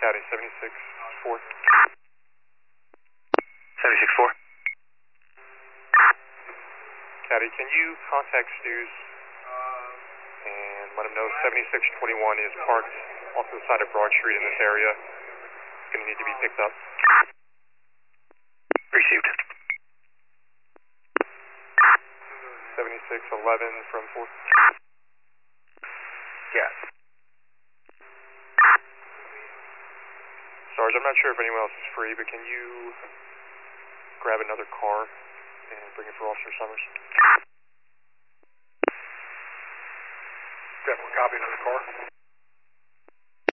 Caddy 76-4. 76-4. Caddy, can you contact Stews and let him know 7621 is parked off to the side of Broad Street in this area. It's going to need to be picked up. Received. 7611 from 4. Yeah. Sarge, I'm not sure if anyone else is free, but can you grab another car and bring it for Officer Summers? Definitely copy another car.